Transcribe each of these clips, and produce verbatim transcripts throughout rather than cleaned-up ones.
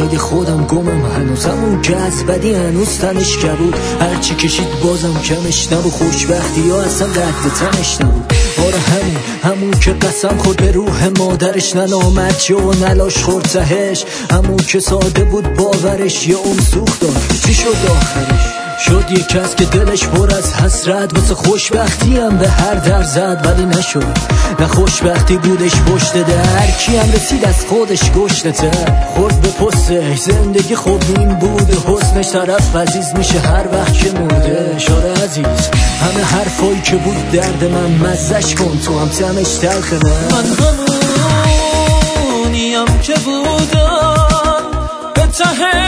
دنیای خودم گمم، هنوز همون که از بدی هنوز تنش کبود، هرچی کشید بازم کمش نبود، خوشبختی ها اصلا قد تنش نبود. آره همون همون که قسم خورد به روح مادرش، ننامد چه و نلاش خورد تهش، همون که ساده بود باورش یه اون سوخت داد. چی شد آخرش؟ شد یک کس که دلش پر از حسرت واسه خوشبختی هم به هر در زد، ولی نشد. نه خوشبختی بودش پشت در، کی هم رسید از خودش گشته تر، خورد به پستش زندگی خوب این بود، حسنش طرف عزیز میشه هر وقت که مرده. شاره عزیز همه حرفایی که بود درد من مزش کن، تو هم تمش تلخه. من همونیم که بودم به ته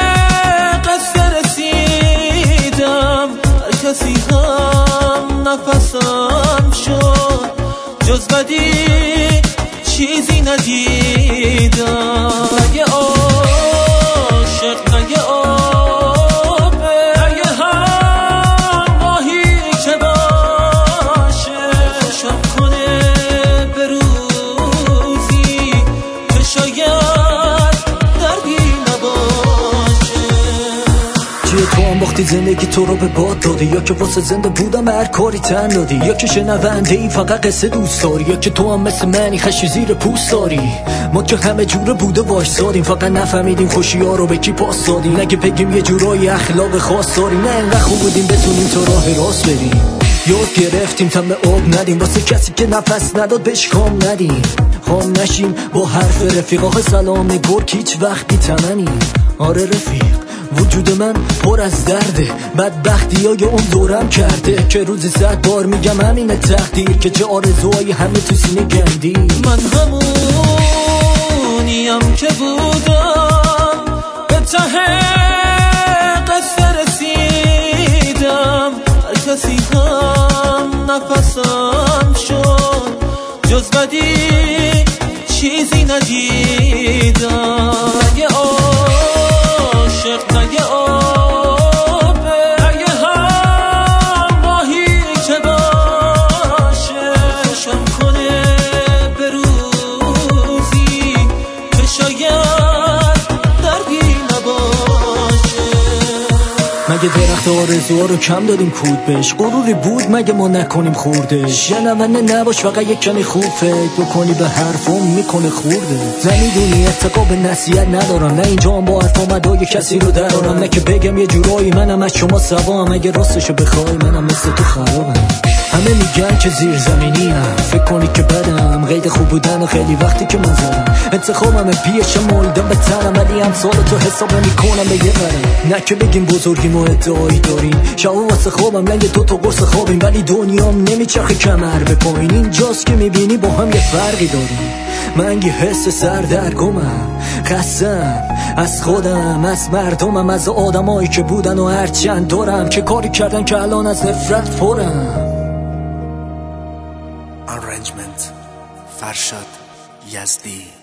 کسی هم نفسم شد، جز بدی چیزی ندیدم. نگه عاشق نگه آبه، نگه همراهی که باشه، خوشم کنه به روزی که شاید دردی نباشه. چیه تو هم وقتی زندگی تو رو به باد دادی، یا که واسه زنده بودم هر کاری تن دادی، یا که شنونده ای فقط قصه دوست داری، یا که تو هم مثل منی خشی زیر پوست داری. ما که همه جوره بوده باش سادیم، فقط نفهمیدیم خوشی ها رو به کی پاس دادیم. نگه بگیم یه جورایی اخلاق خاص داریم، نه انقدر خوب بودیم بتونیم تو راه راست بریم. یاد گرفتیم تم آب ندیم، واسه کسی که نفس نداد بهش کام ندیم. خام نشیم با حرف رفیق، آخه سلام گرگ هیچ وقت بی تمنی. آره رفیق وجود من پر از درده، بدبختی های اون دورم کرده، که روزی صد بار میگم همینه تقدیر، که چه آرزوهای همه تو سینه گندی. من همونیم که بودم به ته قصه رسیدم، هر کسی هم نفسم شد، جز بدی چیزی ندیدم. نگه عاشق نگه آبه، نگه همراهی که باشه، خوشم کنه به روزی که شاید دردی نباشه. مگه درخت آرزوها رو کم دادیم کود بهش؟ غروری بود مگه ما نکنیم خوردش؟ شنونده نباش فقط یک کمی خوب فکر بکنی به حرفم میکنه خورده. نمیدونی اتقا به نصیحت ندارم، نه اینجا هم با حرف آمدای کسی رو درارم، نه که بگم یه جورایی منم از شما سوام، اگه راستشو بخوای منم مثل تو خرابم. همه میگن که زیر زمینی هم، فکر کنی که بدم قید خوب بودن و خیلی وقتی که من زدم انتخابم پیش مولدم به تنم، ولی هم سال تو حساب نمی کنم به یه برم. نه که بگیم بزرگیم و ادعایی داریم، شب واسه خوابم لنگ دو تا قرص خوابیم، ولی دنیام نمیچرخه کمر به پایین. اینجاست که میبینی با هم یه فرقی داریم. من یه حس سردرگمم، خستم از خودم، از مردمم، از آدمایی که بودن و هرچند دارم که کاری کردن که الان از نفرت پرم. Arrangement فرشاد یزدی.